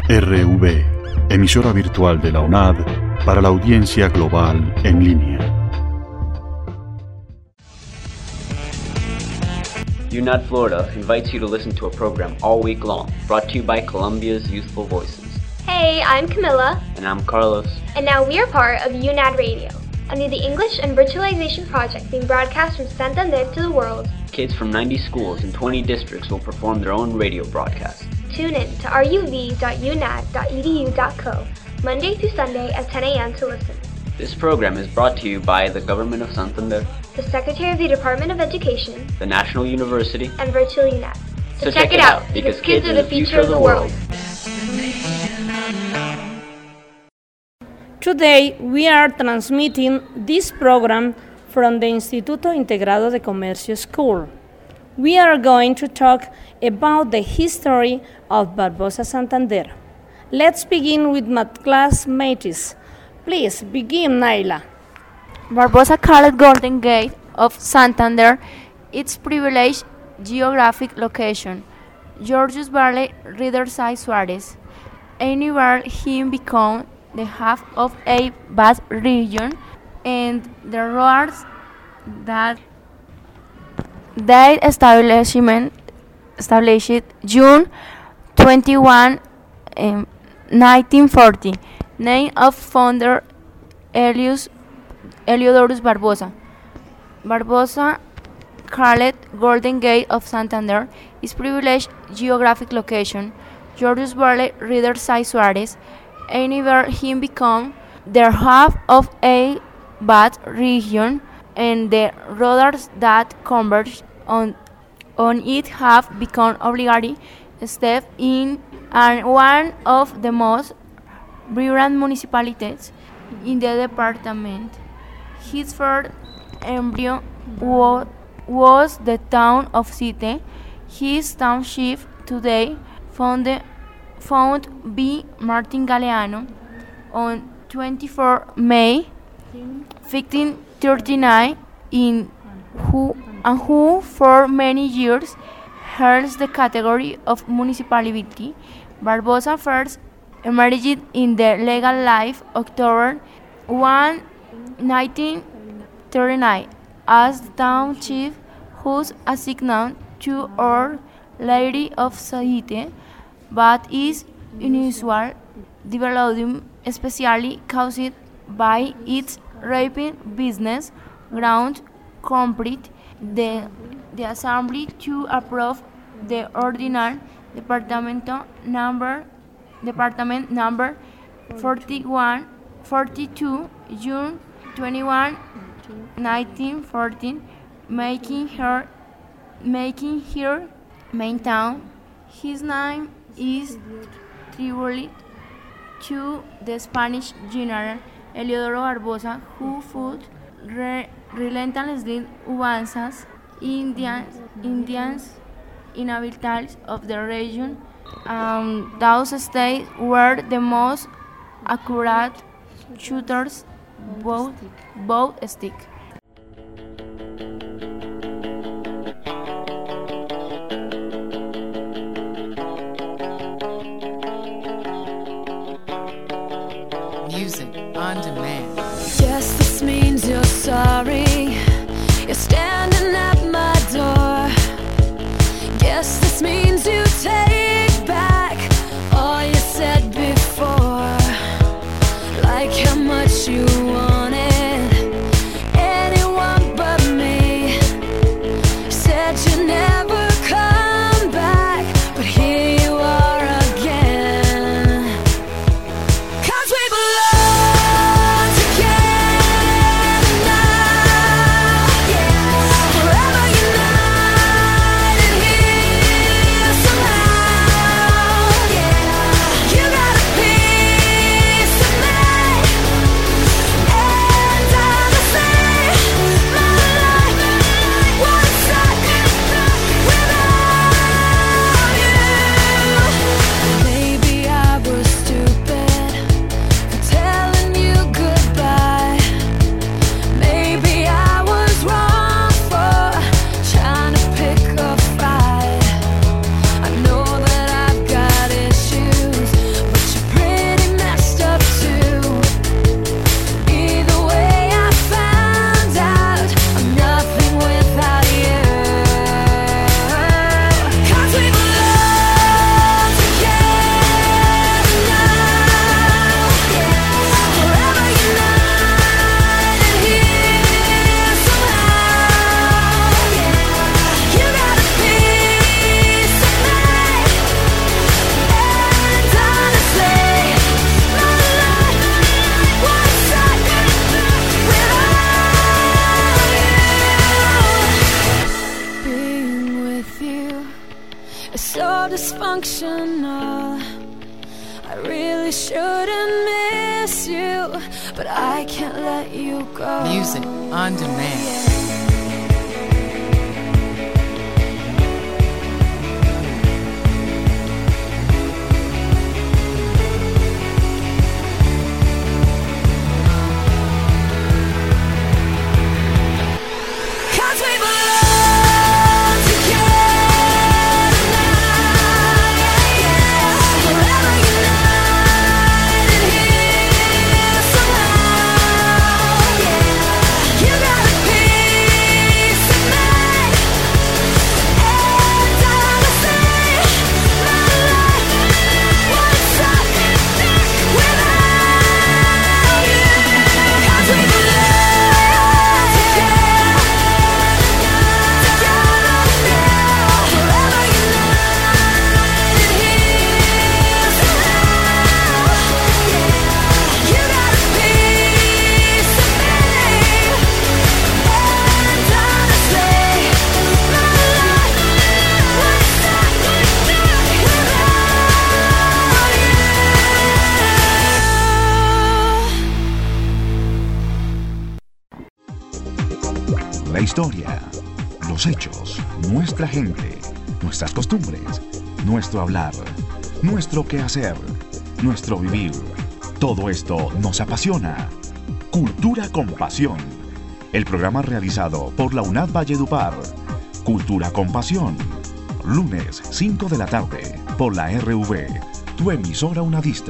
RV, emisora virtual de la UNAD para la audiencia global en línea. UNAD Florida invites you to listen to a program all week long, brought to you by Columbia's Youthful Voices. Hey, I'm Camilla. And I'm Carlos. And now we are part of UNAD Radio, under the English and Virtualization Project being broadcast from Santander to the world. Kids from 90 schools in 20 districts will perform their own radio broadcast. Tune in to ruv.unad.edu.co, Monday through Sunday at 10 a.m. to listen. This program is brought to you by the Government of Santander, the Secretary of the Department of Education, the National University, and Virtual UNAD. So check it out, because kids are the future of the world. Today, we are transmitting this program from the Instituto Integrado de Comercio School. We are going to talk about the history of Barbosa Santander. Let's begin with my classmates. Please begin, Naila. Barbosa called Golden Gate of Santander its privileged geographic location. Georgius Valley, Riverside Suarez, anywhere he became the half of a vast region, and the roads that their establishment established June 21, 1940, name of founder Heliodorus Barbosa. Barbosa called Golden Gate of Santander is privileged geographic location. Georgius Valley, Riverside Suarez, anywhere he become the half of a vast region, and the roads that converge on it have become obligatory step in and one of the most vibrant municipalities in the department. His first embryo was the town of Site. His township today found by Martin Galeano on 24 May 1539 who for many years held the category of municipality. Barbosa first emerged in the legal life October 1, 1939 as the town chief, whose assigned to Our Lady of Site, but is unusual development especially caused by its rapid business ground complete the assembly to approve the ordinary department number 42 June 21, 1914, making her main town. His name is tribute to the Spanish general Heliodoro Barbosa, who fought relentlessly against Indians inhabitants of the region. Those states were the most accurate shooters, both stick. Music on demand. Yes, this means you're sorry. You're standing at my door. Yes, this means you take back all you said before. Like how much you wanted anyone but me. Said you never come back, but here you are again. 'Cause we belong together now, yeah. Forever united here somehow. is so dysfunctional. I really shouldn't miss you, but I can't let you go. Music on demand. La historia, los hechos, nuestra gente, nuestras costumbres, nuestro hablar, nuestro quehacer, nuestro vivir. Todo esto nos apasiona. Cultura con Pasión. El programa realizado por la UNAD Valledupar. Cultura con Pasión. Lunes, 5 de la tarde, por la RV, tu emisora unadista.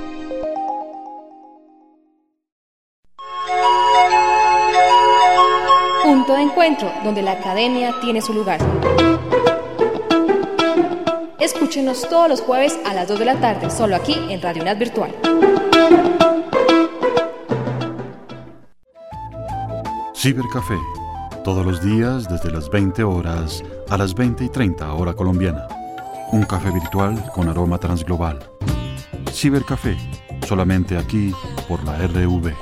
Punto de encuentro, donde la academia tiene su lugar. Escúchenos todos los jueves a las 2 de la tarde, solo aquí en Radio UNAD Virtual. Cibercafé, todos los días desde las 20 horas a las 20:30 hora colombiana. Un café virtual con aroma transglobal. Cibercafé, solamente aquí por la RV.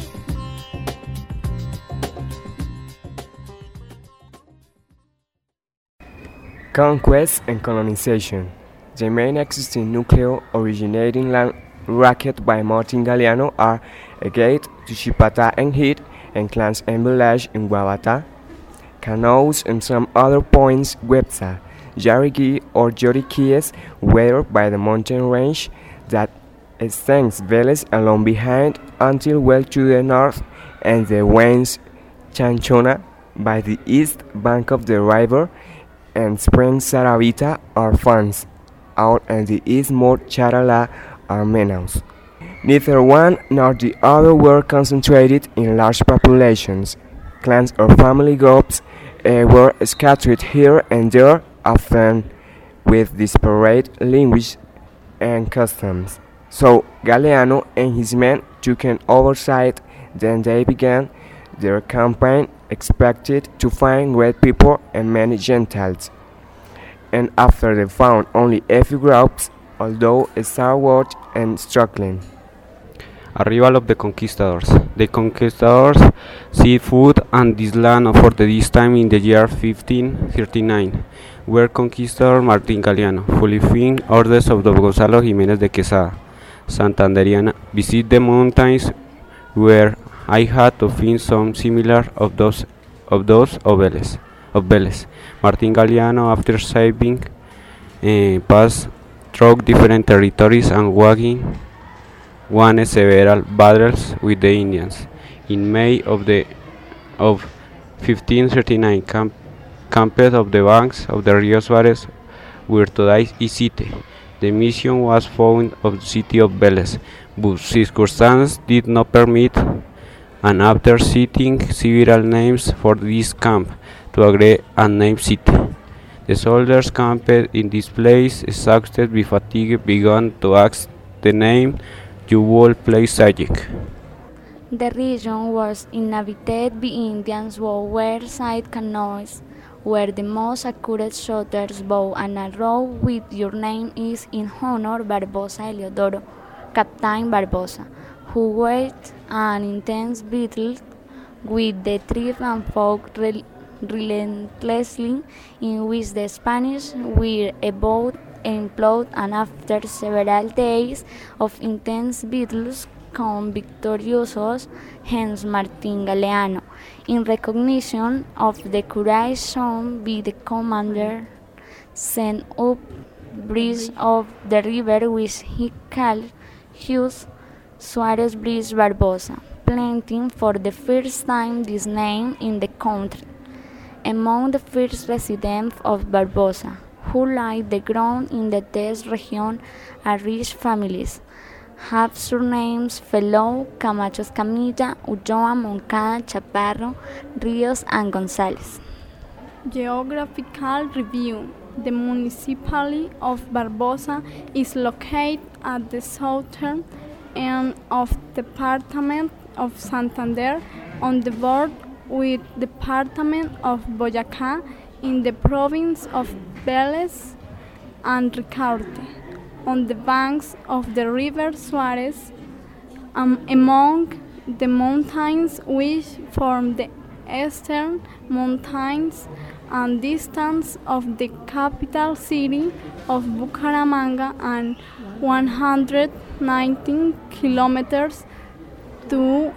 Conquest and colonization. The main existing nucleo originating land racket by Martin Galeano are Agate to Chipata and Heat and clans and village in Guavata, Canoes and some other points Websa, Yarigi or Yoriquies, where by the mountain range that extends Vélez along behind until well to the north, and the Wains Chanchona by the east bank of the river, and Spring Saravita are fans, out and the east more Charala are Menaus. Neither one nor the other were concentrated in large populations. Clans or family groups were scattered here and there, often with disparate language and customs. So Galeano and his men took an oversight. Then they began their campaign, expected to find great people and many Gentiles. And after they found only a few groups, although stalwart and struggling. Arrival of the conquistadors. The conquistadors seized food and this land for this time in the year 1539, where Conquistador Martín Galeano, fulfilling orders of Don Gonzalo Jiménez de Quesada, Santanderiana, visit the mountains where I had to find some similar of those of Vélez. Martín Galeano, after saving passed through different territories and won several battles with the Indians. In May of 1539, camped of the banks of the Rio Suárez, where today is Ite. The mission was found of the city of Vélez, but circumstances did not permit, and after citing several names for this camp, to agree and name city. The soldiers camped in this place, exhausted with fatigue, began to ask the name Jubal Place Sajik. The region was inhabited by Indians who were side canoes, where the most accurate shooters bow and arrow with your name is in honor Barbosa Eliodoro, Captain Barbosa, who waged an intense battle with the tribe and fought relentlessly, in which the Spanish were about implode, and after several days of intense battles, come victoriosos, hence Martin Galeano, in recognition of the courage shown by the commander, sent up bridge of the river which he called Hughes Suarez Bridge Barbosa, planting for the first time this name in the country. Among the first residents of Barbosa, who laid the ground in the Test region, are rich families, have surnames Fellow, Camacho Escamilla, Ulloa, Moncada, Chaparro, Rios, and Gonzalez. Geographical review. The municipality of Barbosa is located at the southern end of the department of Santander, on the border with the department of Boyacá, in the province of Vélez and Ricaurte, on the banks of the river Suarez, among the mountains which form the eastern mountains and distance of the capital city of Bucaramanga, and 119 kilometers to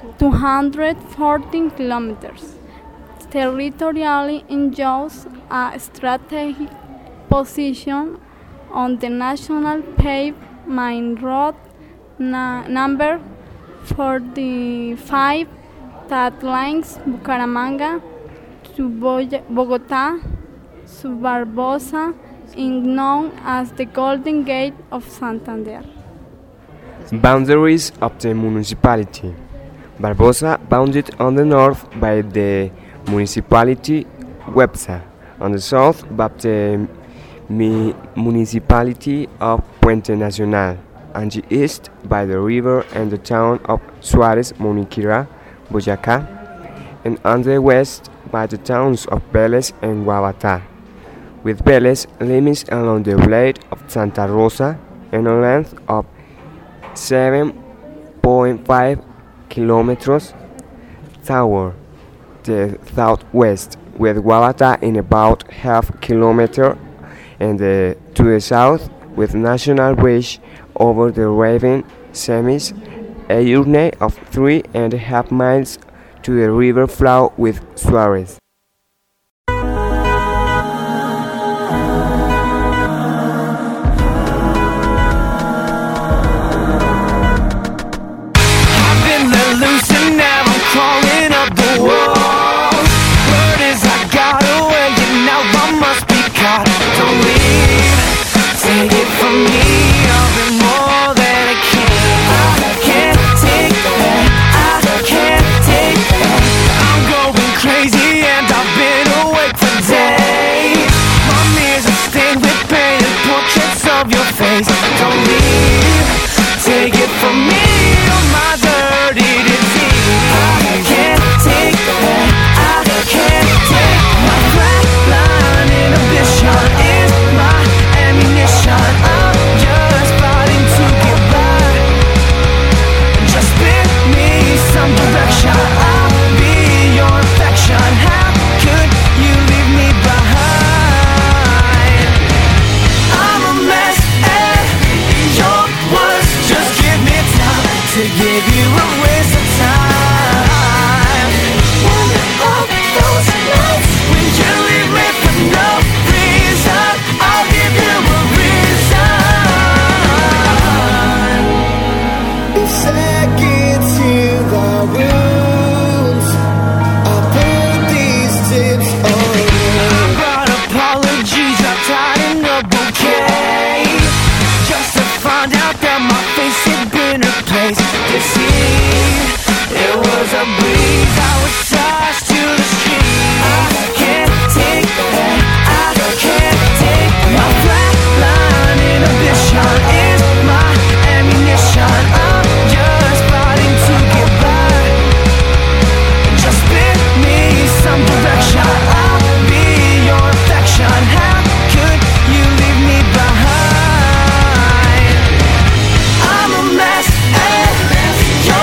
214 kilometers. Territorially enjoys a strategic position on the national paved main road number 45 that links Bucaramanga to Bogotá, to Barbosa, known as the Golden Gate of Santander. Boundaries of the municipality. Barbosa bounded on the north by the municipality Websa, on the south by the municipality of Puente Nacional, and the east by the river and the town of Suárez Moniquirá, Boyacá, and on the west by the towns of Vélez and Guavatá, with Vélez limits along the blade of Santa Rosa and a length of 7.5 kilometers toward the southwest, with Guavatá in about half kilometer, and to the south with National Bridge over the Raven Semis, a journey of 3.5 miles to the river flow with Suarez. I'm a mess,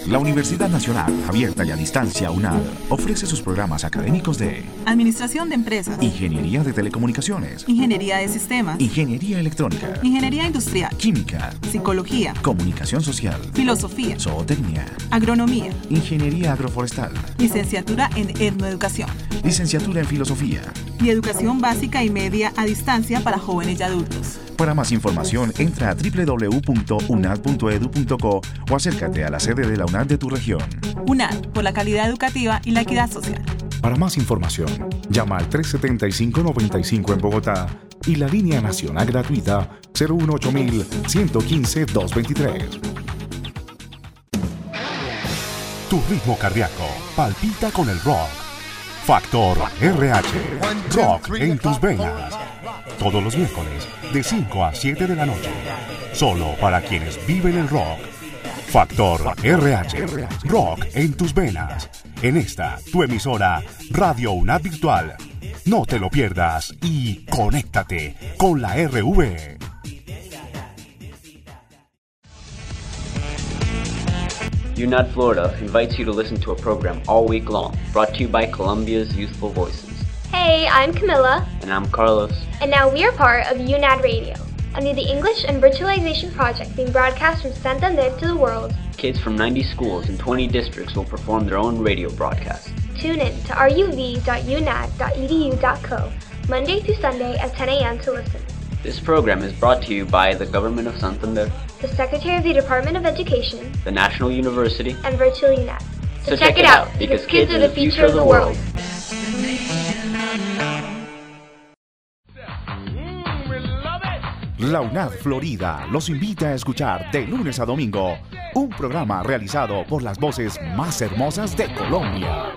La Universidad Nacional Abierta y a Distancia UNAD ofrece sus programas académicos de Administración de Empresas, Ingeniería de Telecomunicaciones, Ingeniería de Sistemas, Ingeniería Electrónica, Ingeniería Industrial, Química, Psicología, Comunicación Social, Filosofía, Zootecnia, Agronomía, Ingeniería Agroforestal, Licenciatura en Etnoeducación, Licenciatura en Filosofía y Educación Básica y Media a Distancia para jóvenes y adultos. Para más información, entra a www.unad.edu.co o acércate a la sede de la UNAD de tu región. UNAD, por la calidad educativa y la equidad social. Para más información, llama al 375-95 en Bogotá y la línea nacional gratuita 018-115-223. Tu ritmo cardíaco palpita con el rock. Factor RH. Rock en tus venas. Todos los miércoles, de 5 a 7 de la noche. Solo para quienes viven el rock. Factor RH. Rock en tus venas. En esta, tu emisora, Radio UNAD Virtual. No te lo pierdas y conéctate con la RV. UNAD Florida invites you to listen to a program all week long, brought to you by Columbia's Youthful Voices. Hey, I'm Camilla. And I'm Carlos. And now we are part of UNAD Radio, under the English and Virtualization Project being broadcast from Santander to the world. Kids from 90 schools in 20 districts will perform their own radio broadcasts. Tune in to ruv.unad.edu.co, Monday through Sunday at 10 a.m. to listen. This program is brought to you by the Government of Santander, the Secretary of the Department of Education, the National University, and Virtual UNAD. So check it out, because kids are the future of the world. La UNAD Florida los invita a escuchar de lunes a domingo un programa realizado por las voces más hermosas de Colombia.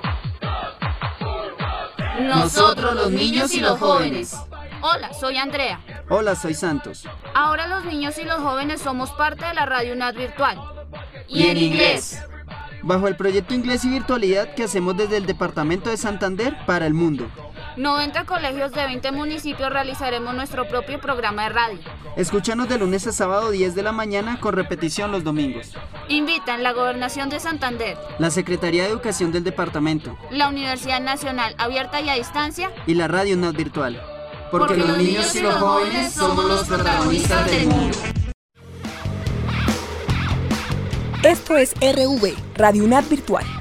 Nosotros los niños y los jóvenes. Hola, soy Andrea. Hola, soy Santos. Ahora los niños y los jóvenes somos parte de la Radio UNAD Virtual. Y en inglés. Bajo el proyecto Inglés y Virtualidad que hacemos desde el Departamento de Santander para el mundo. 90 colegios de 20 municipios realizaremos nuestro propio programa de radio. Escúchanos de lunes a sábado 10 de la mañana con repetición los domingos. Invitan la Gobernación de Santander, la Secretaría de Educación del Departamento, la Universidad Nacional Abierta y a Distancia y la Radio UNAD Virtual. Porque los niños y los jóvenes somos los protagonistas del mundo. Esto es RV, Radio UNAD Virtual.